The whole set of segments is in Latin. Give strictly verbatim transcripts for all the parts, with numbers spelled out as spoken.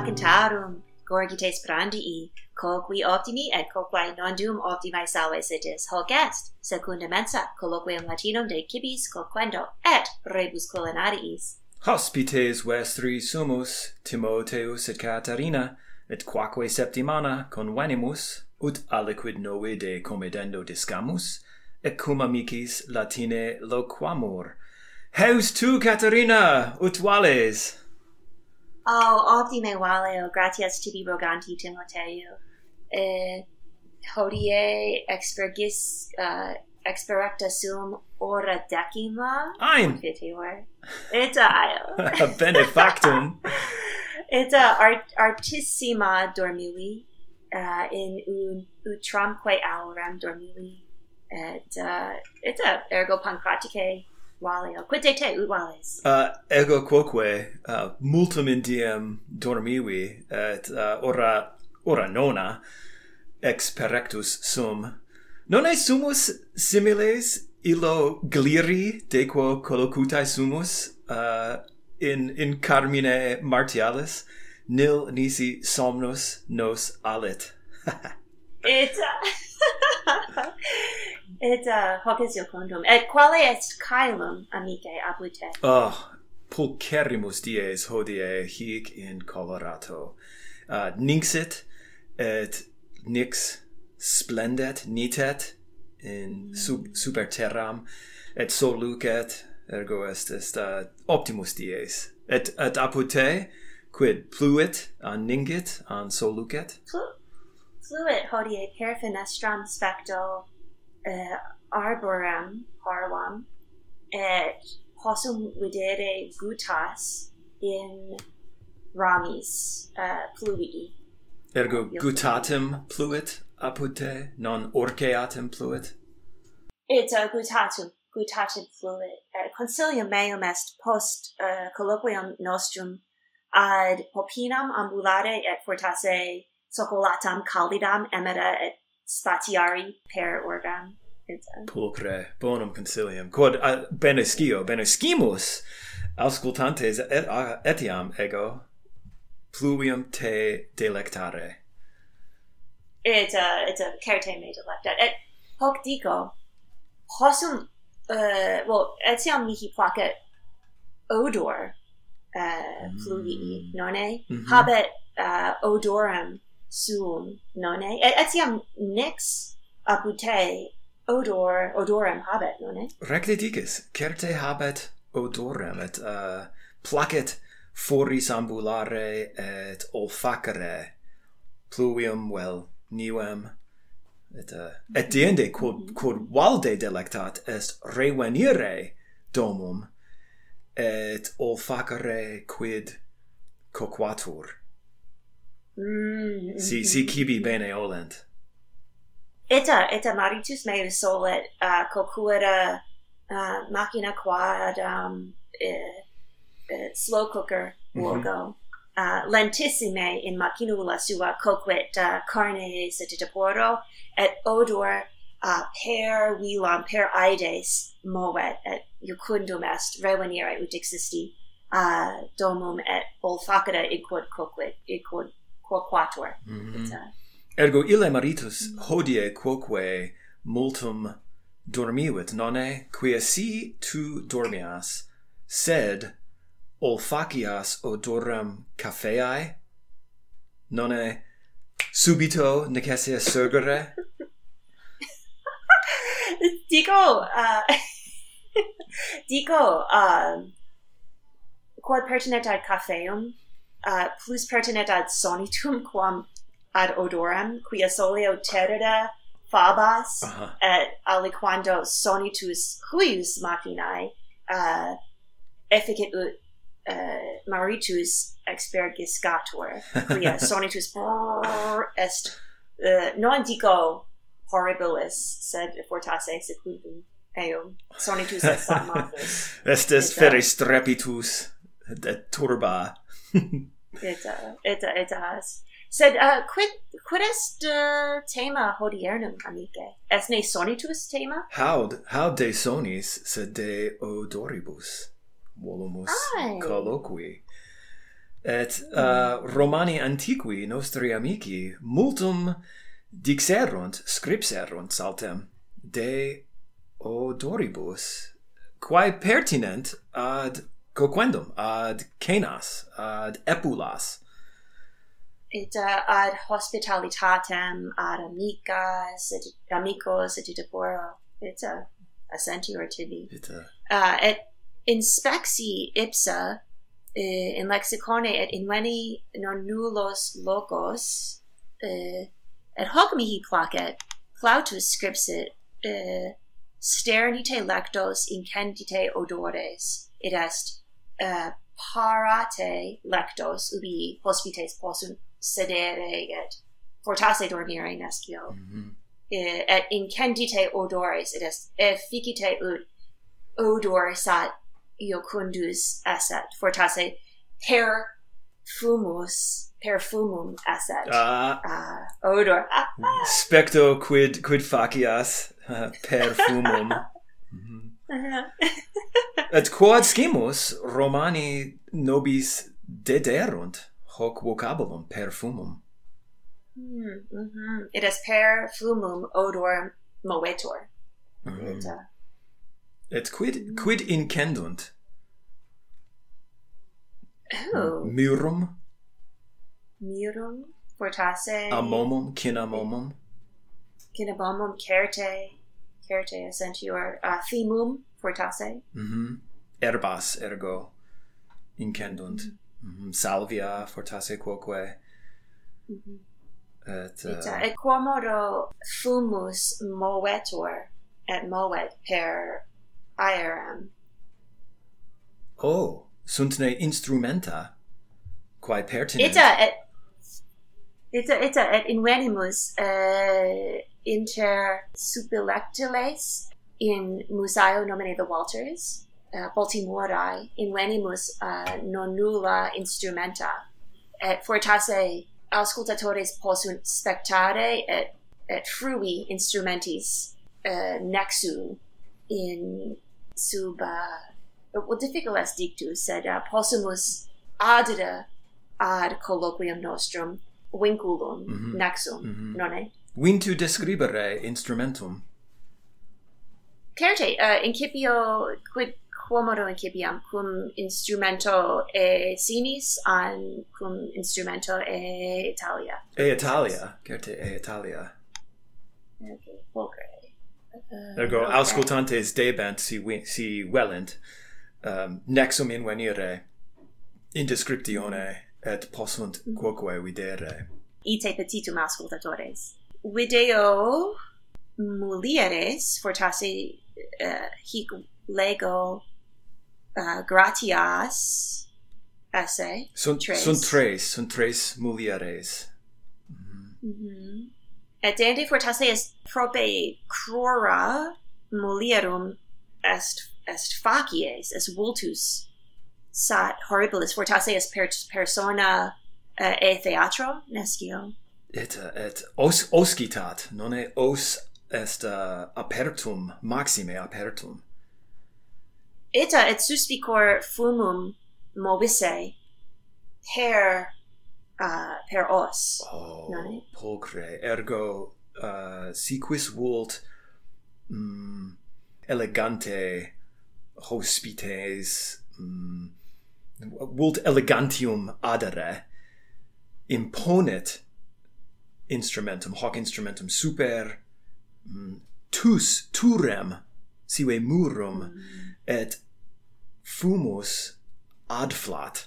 cantarum gorgites brandii, colloqui optimi et quoque non-dum optimae salve sitis, hoc est, secunda mensa, colloquium Latinum de cibis quoquendo, et rebus culinariis. Hospites vestri sumus, Timotheus et Caterina, et quaque septimana convenimus, ut aliquid novi de comedendo discamus, et cum amicis Latine loquamur. Heus tu, Caterina, ut vales? Oh, optime valeo, gratias tibi roganti, Timoteu. Eh, hodie expergis, uh, experecta sum ora decima. Ein! Fiteor. Ita. Benefactum. Ita art, artissima dormivi, uh, in un utramque aurem dormivi, et, uh, ita ergo pancratice valeo. Quid de te, ut vales? Uh, ego quoque, uh, multum in diem dormivi, et uh, ora, ora nona, ex perectus sum. Nonne sumus similes illo gliri dequo collocutae sumus, uh, in, in carmine martialis, nil nisi somnus nos alit. Ita. Ita, hoc est iocundum. Et quale est caelum, amice, apud te? Oh, pulcherimus dies hodie hic in colorato. Uh, ninxit et nix splendet nitet in sub, super terram, et sol lucet, ergo est, est uh, optimus dies. Et, et apud te, quid pluit, an ningit, an sol lucet? Flu, fluit hodie per fenestram specto uh, arborem parvam, et possum videre gutas in ramis uh, pluvii. Ergo gutatem pluit apud te, non orceatem pluit? Ita gutatum, gutatum fluit. Uh, consilium meum est post uh, colloquium nostrum ad popinam ambulare et fortasse socolatam caldidam emere et spatiari per orgam. Ita. Pulcre, bonum consilium. Quod uh, bene scio, bene scimus, auscultantes et, uh, etiam ego, pluvium te delectare. Ita, ita, certe me delectat. Et hoc dico, possum, uh, well, etiam mihi placet odor uh, pluvii, Mm. nonne? Mhm. Habet uh, odorem suum, nonne? Et etiam nix apud te odor, odorem habet, nonne? Recte dicis, certe habet odorem, et uh, placet foris ambulare et olfacere, pluvium vel nivem, et, uh, et diende, quod, quod valde delectat est revenire domum, et olfacere quid coquatur. Mm, Si, si cibi bene olent. Ita, ita maritus meus solet uh, coquita uh, machina quad um, uh, uh, slow cooker vulgo. Uh, lentissime in machinula sua coquit uh, carne seditaporo, et odor uh, per vilam, per aides movet, et iucundum est revenire ut existi uh, domum et olfacere id quod coquit, id quod quoquatur. Mhm. Ita. Ergo ille maritus hodie quoque multum dormivit, nonne, quia si tu dormias, sed olfacias odorem cafeae, nonne subito necesse surgere? Dico, uh, dico, um, quod pertinet ad cafeum, uh, plus pertinet ad sonitum quam ad odorem, quia soleo terida fabas, Uh-huh. et aliquando sonitus huius machinae, uh, efficit ut uh, maritus expergiscator, quia sonitus brrr est, uh, non dico horribilis, sed fortasse secundum eum, sonitus est salmatus. Est est Ita. fere strepitus et turba. Ita, ita, ita est. Sed, uh, quid, quid est uh, tema hodiernum, amice? Est ne sonitus tema? Haud, haud de sonis, sed de odoribus volumus Ai. colloqui. et uh, Romani antiqui nostri amici multum dixerunt, scripserunt saltem de odoribus, quae pertinent ad coquendum, ad cenas, ad epulas. Et uh, ad hospitalitatem, ad amicas, et amicos, et itaporo. Et uh, assentior tibi. Et, uh, uh, et inspexi ipsa, uh, in lexicone et inveni non nullos locos, uh, et hoc mihi placet, plautus scripsit, uh, sternite lectos incendite odores, et est uh, parate lectos ubi hospites possunt sedere et fortasse dormire nescio. mm-hmm. uh, et incendite odores, et est efficite ut odor sat iocundus esset, fortasse per fumus, perfumum esset. Ah, uh, odor. Ah, ah. specto quid quid facias uh, perfumum. Mhm. Et quod scimus Romani nobis dederunt hoc vocabulum perfumum. Mm, mm-hmm. It is per fumum odor movetur. Mm. Et, uh, Et quid quid incendunt? oh, Murum, murum, fortasse, amomum, cinamomum. cinnabomum, certe, certe essentior, uh, themum, fortasse. Mhm. Herbas ergo incendunt. Mhm. Salvia fortasse quoque. Mm-hmm. Et, Et, uh, uh, et quomodo fumus movetur, et movet per aerem. oh, sunt ne instrumenta quae pertinent. Ita et ita ita et invenimus uh, inter subilectiles in museo nomine the Walters, uh, Baltimorae, invenimus uh, non nulla instrumenta, et fortasse auscultatores possunt spectare et et frui instrumentis uh, nexu in sub uh, well, difficult est dictus, sed uh, possumus addita ad colloquium nostrum vinculum Mhm. nexum, Mhm. nonne? Vintu describere instrumentum. Certe, uh, incipio, quid quomodo incipiam, cum instrumento e sinis, an cum instrumento e Italia. E Italia, certe e Italia. Okay, pulcre. Uh, Ergo okay. auscultantes debent si, vi- si velent um, nexum invenire in descriptione et possunt quoque videre. Ite petitum auscultatores. Video mulieres fortasse uh, hic lego uh, gratias esse Sunt tres. sunt tres, sunt tres mulieres. Mhm. Et deinde fortasse est prope crura mulierum est est facies est vultus sat horribilis fortasse est per persona uh, e theatro nescio. Et uh, et os oscitat, nonne os est uh, apertum, maxime apertum. Ita et suspicor fumum movisse per uh, per os. Oh, Nonne? pulcre, ergo uh, si quis vult mm, elegante hospites mm, vult elegantium adere imponet instrumentum, hoc instrumentum super mm, tus turem sive murum et fumus adflat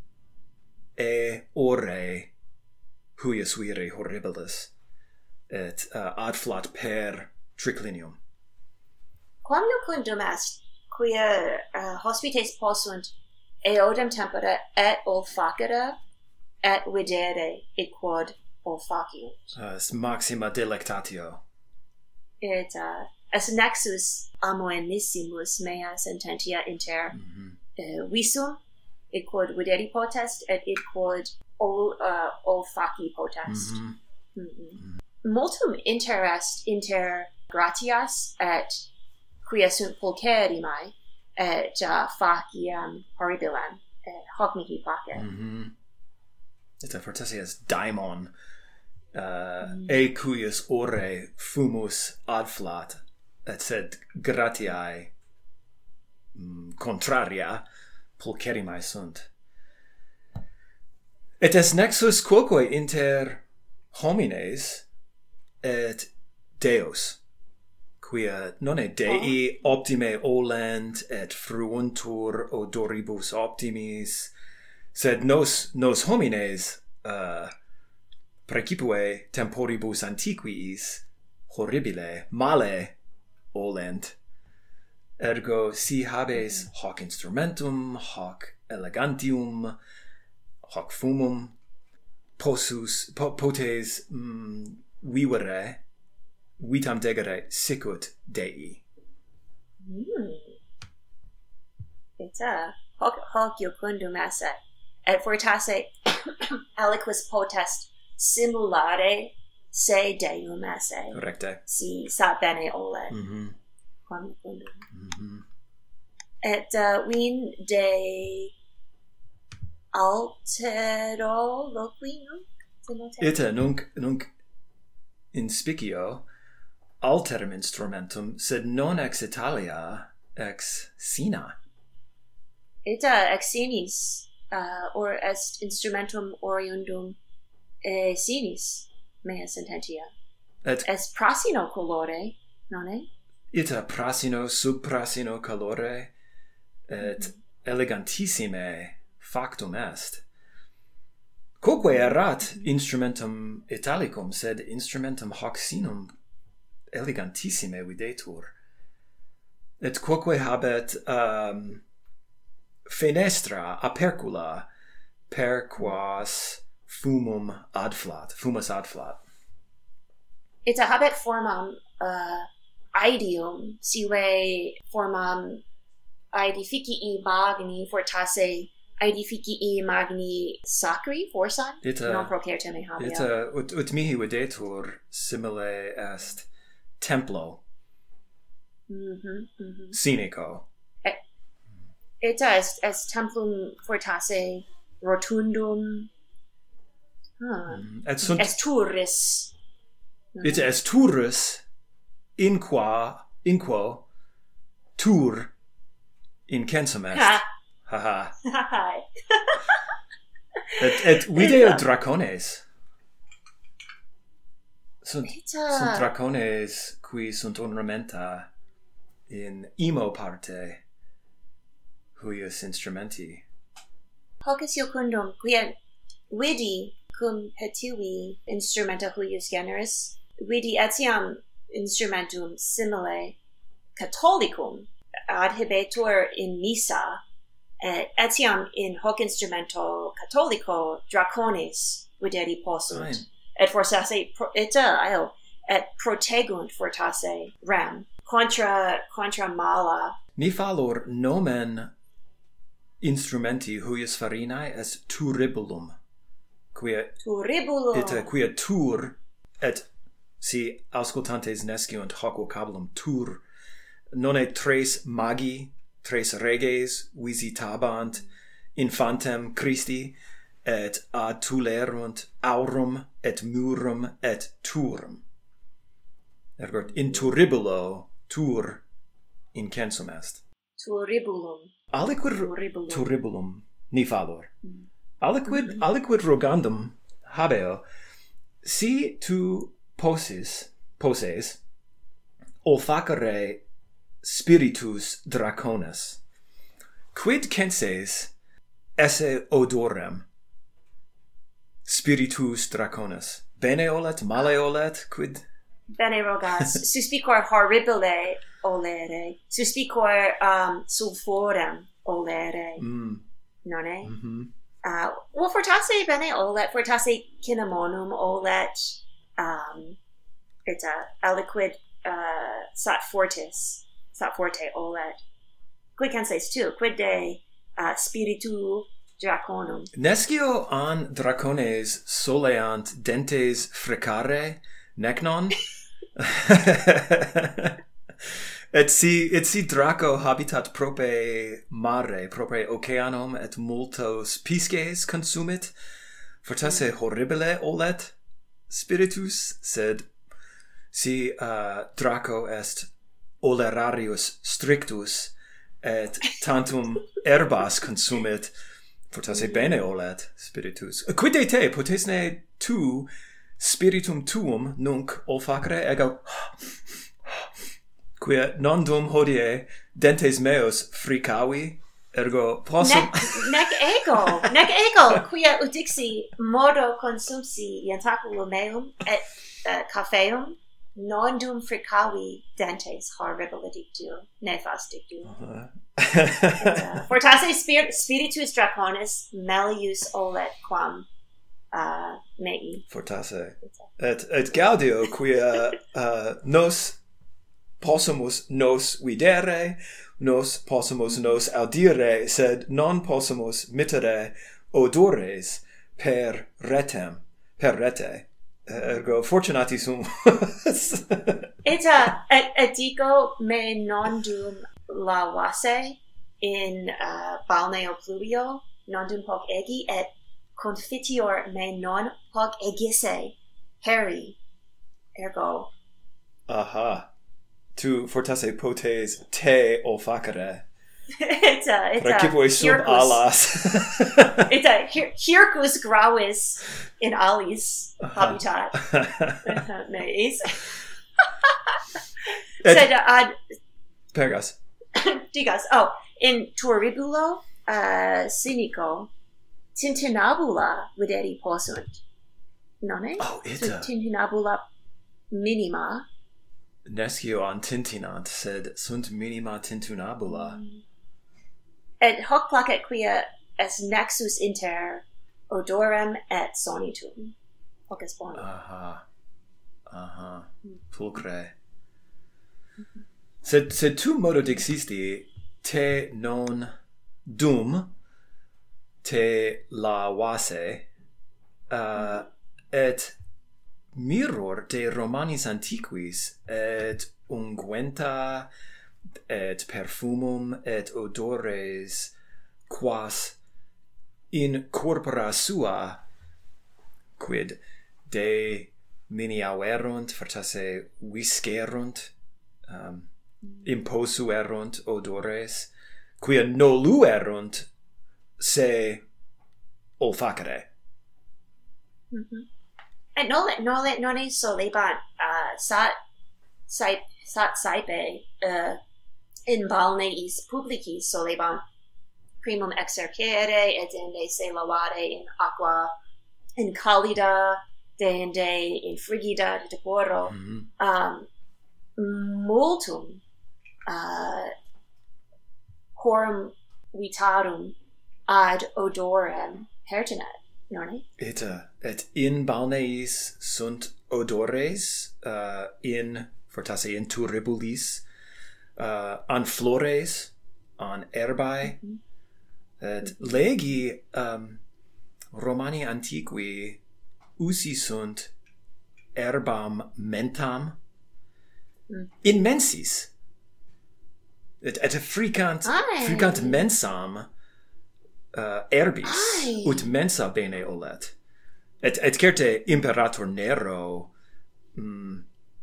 e ore huius viri horribilis et uh, adflat per triclinium. Quam iocundum est quia uh, hospites possunt eodem tempora et olfacere et videre et quod olfaciunt. Uh, est maxima delectatio. Et uh, est nexus amoenissimus mea sententia inter Mhm. uh, visum et quod videri potest et et quod ol, uh, olfaci potest. Mhm. Mm-mm. Multum interest inter gratias et quia sunt pulcherimae et uh, faciam horribilem hoc mihi place. Mm-hmm. Ita fortasse as daimon, uh, mm. e cuius ore fumus adflat, et sed gratiae mm, contraria pulcherimae sunt. Et es nexus quoque inter homines et Deus, quia nonne Dei oh. optime olent et fruuntur odoribus optimis, sed nos nos homines uh, precipue temporibus antiquiis horribile male olent. Ergo si habes mm. hoc instrumentum, hoc elegantium, hoc fumum, possus, po, potes mm, vivere, vitam degere sicut Dei. Mm. Ita, hoc, hoc iucundum esse, et fortasse aliquis potest simulare se Deum esse. Correcte. Si sat bene olet. Mm-hmm. Quam iucundum. Mm-hmm. Et uh, vin de altero loqui nunc? Ita nunc, nunc inspicio alterum instrumentum, sed non ex Italia, ex Sina. Ita ex sinis, uh, or est instrumentum oriundum e sinis, mea sententia. Et est prasino colore, nonne? Ita prasino, subprasino colore, et mm-hmm. elegantissime factum est. Quoque erat instrumentum Italicum, sed instrumentum hoc sinum elegantissime videtur. Et quoque habet um, fenestra apercula per quas fumum adflat, fumus adflat. Ita habet formam uh, ideum, sive formam aedificii magni fortasse aedificii magni sacri forsan, ita, non procertem me habeo. Ita ut, ut mihi videtur simile est templo mm-hmm, mm-hmm. Sinico. Et, ita est, est templum fortasse rotundum, huh. mm. et sunt, est turris. Ita est turris in qua, in quo tur incensum est. Ha. Haha. Hi. et, et video dracones. Sunt, Ita. sunt dracones qui sunt ornamenta in imo parte huius instrumenti. Hoc est iucundum, quia vidi cum petui instrumenta huius generis, vidi etiam instrumentum simile catholicum adhibetur in missa, et etiam in hoc instrumento catholico dracones videri possunt. Fine. Et fortasse pro, ita io et protegunt fortasse rem contra contra mala. Ni fallor nomen instrumenti huius farinae est turribulum, quia turribulum ita quia tur, et si auscultantes nesciunt hoc vocabulum tur, nonne tres magi, tres reges visitabant infantem Christi, et atulerunt aurum et murum et turum. Ergo in turribulo tur incensum est. turribulum. Aliquid Turribulum. turribulum ni fallor. Mm. Aliquid mm-hmm. aliquid rogandum habeo, si tu possis poses olfacere spiritus draconis, quid censes esse odorem spiritus draconis? Bene olet, male olet, quid? Bene rogas. Suspicor horribile olere. Suspicor um, sulphurem olere. Mm. Nonne? Mm-hmm. Uh, well, fortasse bene olet, fortasse cinnamonum olet, um, it's a aliquid uh, sat fortis, sat forte olet. Quid censes tu? Quid de uh, spiritu draconum? Nescio an dracones soleant dentes frecare, nec non? et si et si Draco habitat prope mare, prope oceanum, et multos pisces consumit, fortasse horribile olet spiritus, sed si uh, Draco est olerarius strictus, et tantum herbas consumit, fortasse bene olet spiritus. Quid te, potesne tu spiritum tuum nunc olfacere, ego quia non dum hodie dentes meos fricavi, ergo possum... Nec, nec ego, nec ego, quia udixi modo consumsi ientaculum meum et uh, cafeum, non dum fricavi dentes horribile dictu, nefas dictu. Uh-huh. uh, fortasse spir- spiritus draconis melius olet quam uh, mei. Fortasse. Et, et gaudio quia uh, nos possumus nos videre, nos possumus nos audire, sed non possumus mittere odores per retem, per rete. Ergo fortunati sumus. Eta et, et dico me non dum lavasse in uh, balneo pluvio, non dum hoc egi, et confitior me non hoc egisse heri. Ergo. Aha. Tu fortasse potes te olfacere. Eta, eta. Praecipue sub alas. Eta, hircus gravis in alis habitat. Meis. Sed ad... Pergas. Digas, oh, in turribulo uh, cynico, tintinabula videri possunt. Nonne? Oh, ita. Tintinabula minima. Nescio an tintinant, sed sunt minima tintinabula. Mm. Et hoc placet quia est nexus inter odorem et sonitum. Hoc est bonum. Aha. Aha. Pulcre. Mm-hmm. Sed, sed tu modo dixisti, te non dum te lavase, uh, et mirror de Romanis antiquis, et unguenta, et perfumum, et odores, quas in corpora sua, quid de miniauerunt, fortasse viscerunt, um, imposuerunt odores, quia noluerunt se olfacere. Mm-hmm. Et nole, nole, nonne solebant uh, sat, sat, sat saipe uh, in balneis publicis solebant primum exercere et inde se lavare in aqua in calida, deinde in frigida de teporo. Mm-hmm. Um, multum uh, horum vitarum ad odorem pertinet, nonne? Ita, et in balneis sunt odores, uh, in, fortasse in turribulis, uh, an flores, an herbae, mm-hmm. et mm-hmm. legi um, Romani antiqui usi sunt herbam mentam, Mm. in mensis, et et fricant Aye. fricant mensam uh, herbis Aye. ut mensa bene olet, et et certe imperator Nero mm,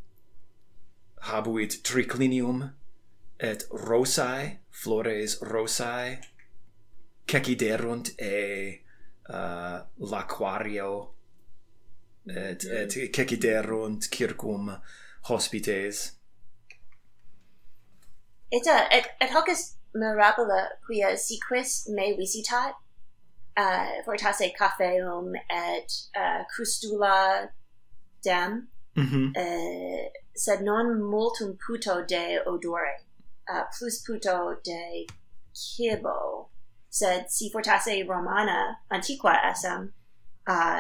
habuit triclinium et rosae, flores rosae ceciderunt e uh, laquario et mm. et ceciderunt circum hospites. Eta, et, et hoc est mirabile quia si quis me visitat, uh, fortasse cafeum et uh, crustula dem, mm-hmm. uh, sed non multum puto de odore, uh, plus puto de cibo, sed si fortasse Romana antiqua essem, uh,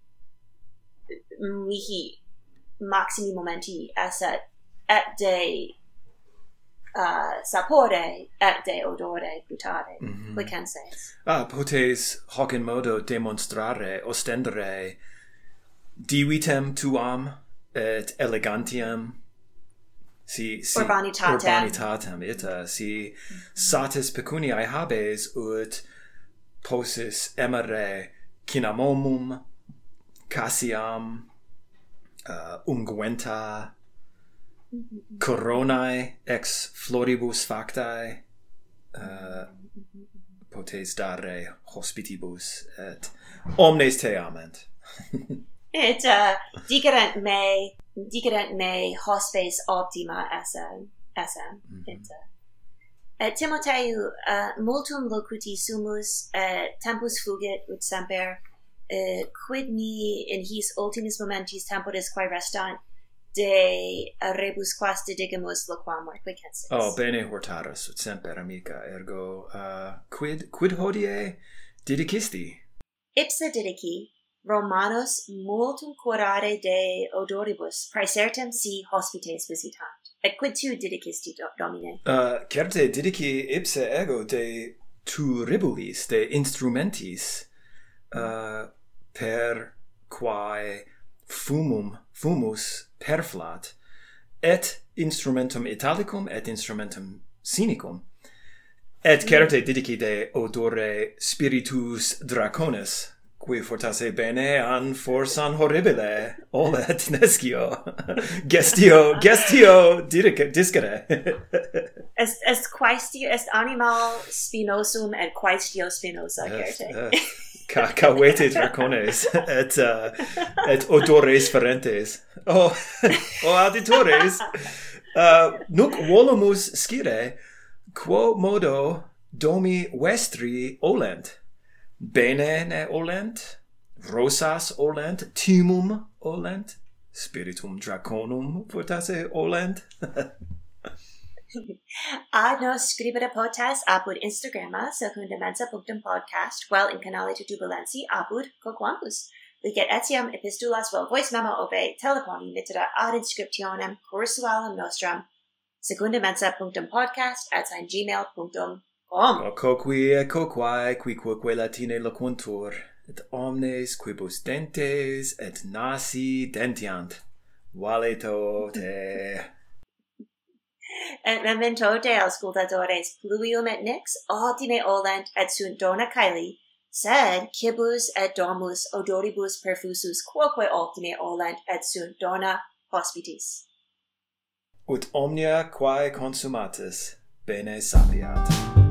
mihi maximi momenti esset et de uh, sapore et de odore putare. Mm-hmm. Quicenses. Ah, potes hoc in modo demonstrare, ostendere divitem tuam et elegantiam si si urbanitatem, urbanitatem ita si mm-hmm. satis pecuniae habes ut possis emere cinnamomum cassiam uh, unguenta mm-hmm. coronae ex floribus factae uh, potes dare hospitibus et omnes te ament. Et uh, dicadent me dicadent me hospes optima essem essem mm-hmm. et uh, et Timotheu uh, multum locuti sumus et tempus fugit ut semper uh, quid mi in his ultimis momentis temporis quae restant de rebus quas dedicamus loquamur quicensis. Oh, bene hortatus ut semper amica, ergo uh, quid quid hodie didicisti? Ipsa didici Romanos multum curare de odoribus praesertem si hospites visitant. Et quid tu didicisti, Domine? Uh, certe didici ipse ego de turibulis, de instrumentis, uh, per quae fumum, fumus perflat, et instrumentum italicum, et instrumentum sinicum. Et certe didici de odore spiritus draconis, qui fortasse bene an forsan horribile olet nescio gestio gestio didic discere est est quaestio est animal spinosum et quaestio spinosa certe ca cavete dracones et uh, et odores ferentes oh oh auditores uh, nunc volumus scire quo modo domi vestri olent. Bene ne olent, rosas olent, timum olent, spiritum draconum fortasse olent. Ad nos scribere potes apud Instagramma secunda mensa punctum podcast, vel in canale tutubulensi apud quoquampus. Licet etiam epistulas vel voice memo obe telefoni mittera ad inscriptionem cursualem nostrum secunda mensa punctum podcast at sign gmail punctum com. O coqui e coquae qui quoque latine loquuntur, et omnes quibus dentes et nasi dentiant. Valeto te. Et memento te auscultatores pluvium et nix optime olent et sunt dona caeli, sed cibus et domus odoribus perfusus quoque optime olent et sunt dona hospitis. Ut omnia quae consumatis bene sapiat.